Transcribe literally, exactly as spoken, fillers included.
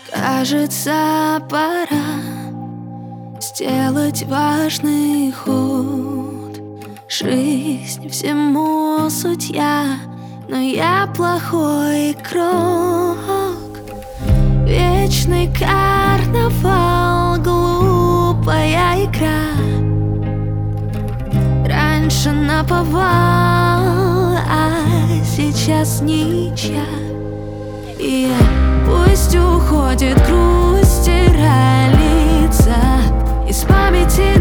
Кажется, пора сделать важный ход. Жизнь всему судья, но я плохой игрок. Вечный карнавал, глупая игра. Раньше наповал, а сейчас ничья. И пусть уходит грусть, стирая лица из памяти.